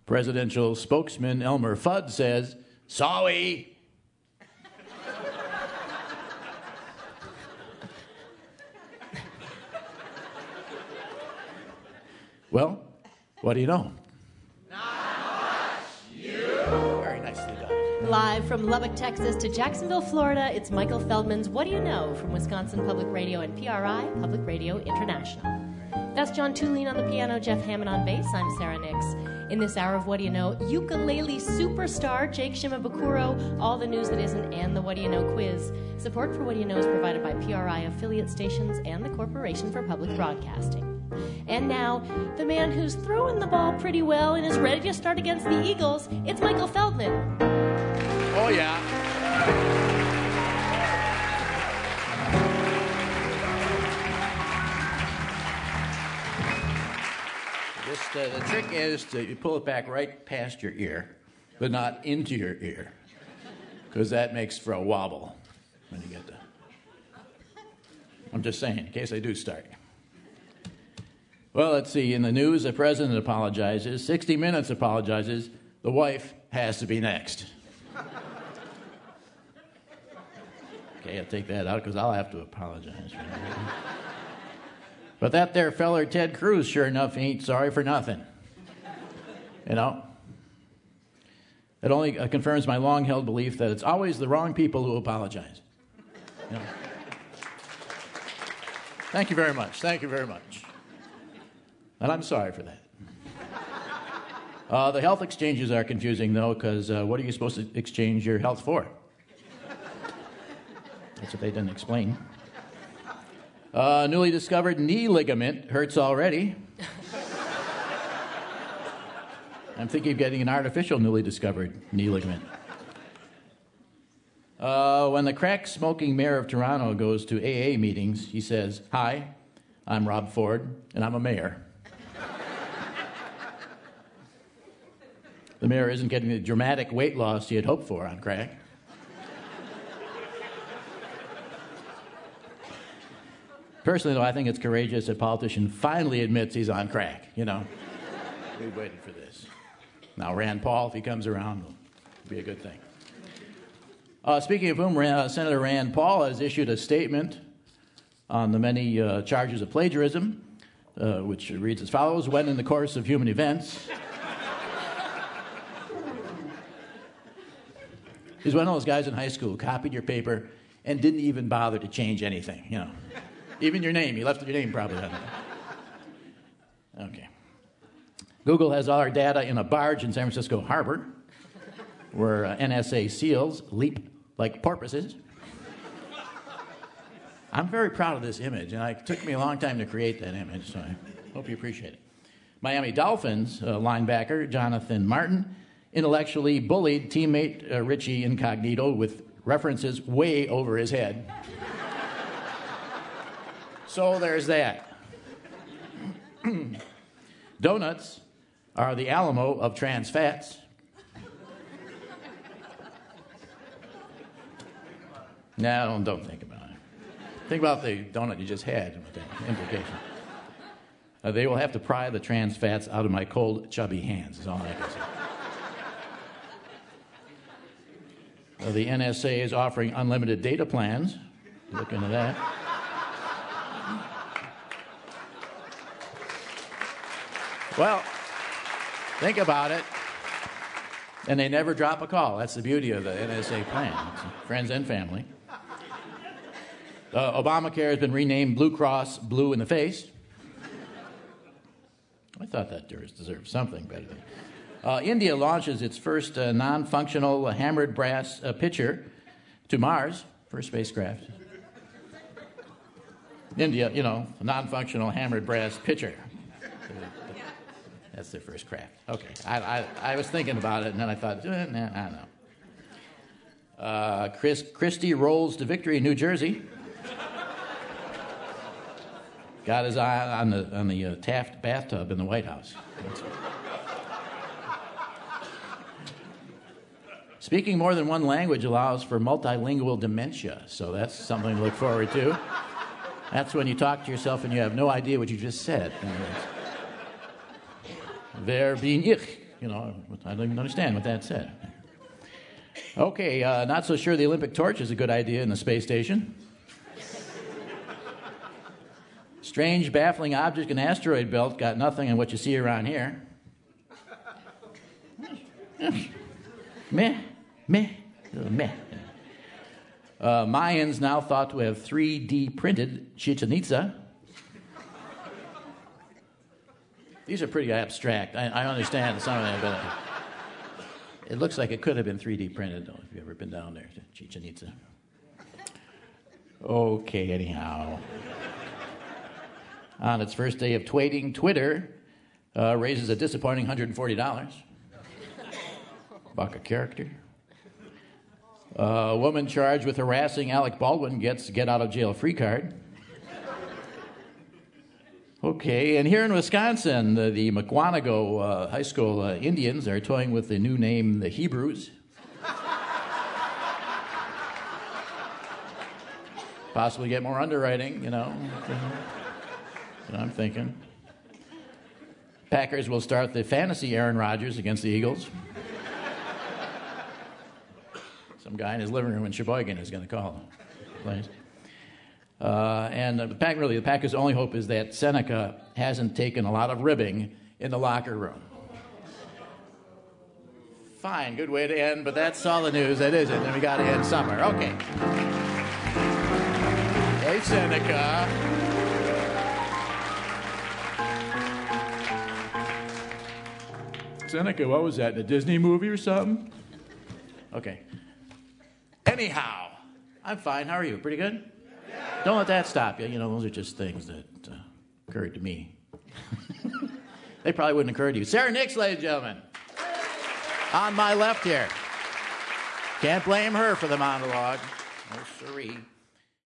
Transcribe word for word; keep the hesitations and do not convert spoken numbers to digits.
Presidential spokesman Elmer Fudd says, sorry. Well, what do you know? Very nicely done. Live from Lubbock, Texas to Jacksonville, Florida, it's Michael Feldman's What Do You Know? From Wisconsin Public Radio and P R I, Public Radio International. That's John Tulene on the piano, Jeff Hammond on bass. I'm Sarah Nix. In this hour of What Do You Know, ukulele superstar Jake Shimabukuro, all the news that isn't, and the What Do You Know quiz. Support for What Do You Know is provided by P R I affiliate stations and the Corporation for Public Broadcasting. And now, the man who's throwing the ball pretty well and is ready to start against the Eagles, it's Michael Feldman. Oh, yeah. Just, uh, the trick is to you pull it back right past your ear, but not into your ear, because that makes for a wobble when you get to... I'm just saying, in case I do start. Well, let's see. In the news, the president apologizes. sixty minutes apologizes. The wife has to be next. Okay, I'll take that out because I'll have to apologize for that. But that there feller Ted Cruz, sure enough, ain't sorry for nothing. You know? It only uh, confirms my long-held belief that it's always the wrong people who apologize. You know? Thank you very much. Thank you very much. And I'm sorry for that. Uh, the health exchanges are confusing, though, because uh, what are you supposed to exchange your health for? That's what they didn't explain. Uh, newly discovered knee ligament hurts already. I'm thinking of getting an artificial newly discovered knee ligament. Uh, when the crack-smoking mayor of Toronto goes to A A meetings, he says, "Hi, I'm Rob Ford, and I'm a mayor." The mayor isn't getting the dramatic weight loss he had hoped for on crack. Personally, though, I think it's courageous that a politician finally admits he's on crack, you know. We've waited for this. Now, Rand Paul, if he comes around, will be a good thing. Uh, speaking of whom, uh, Senator Rand Paul has issued a statement on the many uh, charges of plagiarism, uh, which reads as follows: when in the course of human events... He's one of those guys in high school who copied your paper and didn't even bother to change anything, you know. Even your name. He left your name probably on there. Okay. Google has all our data in a barge in San Francisco Harbor, where uh, N S A SEALs leap like porpoises. I'm very proud of this image, and it took me a long time to create that image, so I hope you appreciate it. Miami Dolphins uh, linebacker Jonathan Martin intellectually bullied teammate uh, Richie Incognito with references way over his head. So there's that. Donuts are the Alamo of trans fats. No, don't, don't think about it. Think about the donut you just had with that implication. Uh, they will have to pry the trans fats out of my cold, chubby hands, is all I can say. Uh, the N S A is offering unlimited data plans. Look into that. Well, think about it. And they never drop a call. That's the beauty of the N S A plan. It's friends and family. Uh, Obamacare has been renamed Blue Cross Blue in the Face. I thought that deserved something better than... Uh, India launches its first uh, non-functional uh, hammered brass uh, pitcher to Mars, first spacecraft. India, you know, non-functional hammered brass pitcher. That's their first craft. Okay, I, I, I was thinking about it, and then I thought, eh, nah, I don't know. Uh, Chris Christie rolls to victory in New Jersey. Got his eye on the on the uh, Taft bathtub in the White House. Speaking more than one language allows for multilingual dementia, so that's something to look forward to. That's when you talk to yourself and you have no idea what you just said. Wer bin ich? You know, I don't even understand what that said. Okay, uh, not so sure the Olympic torch is a good idea in the space station. Strange, baffling object in asteroid belt, got nothing on what you see around here. Meh, meh, meh. Uh, Mayans now thought to have three D printed Chichen Itza. These are pretty abstract. I, I understand some of them, but it looks like it could have been three D printed, though, if you've ever been down there to Chichen Itza. Okay, anyhow. On its first day of tweeting, Twitter uh, raises a disappointing one hundred forty dollars. Buck a character. Uh, a woman charged with harassing Alec Baldwin gets get out of jail free card. Okay, and here in Wisconsin, the, the Mukwonago uh, High School uh, Indians are toying with the new name, the Hebrews. Possibly get more underwriting, you know. That's what I'm thinking. Packers will start the fantasy Aaron Rodgers against the Eagles. Some guy in his living room in Sheboygan is going to call him. Uh, and the pack, really, the Packers' only hope is that Seneca hasn't taken a lot of ribbing in the locker room. Fine, good way to end, but that's all the news. That isn't, and we got to end summer. Okay. Hey, Seneca. Seneca, what was that, in a Disney movie or something? Okay. Anyhow, I'm fine. How are you? Pretty good? Yeah. Don't let that stop you. You know, those are just things that uh, occurred to me. They probably wouldn't occur to you. Sarah Nix, ladies and gentlemen. On my left here. Can't blame her for the monologue. Oh, sorry.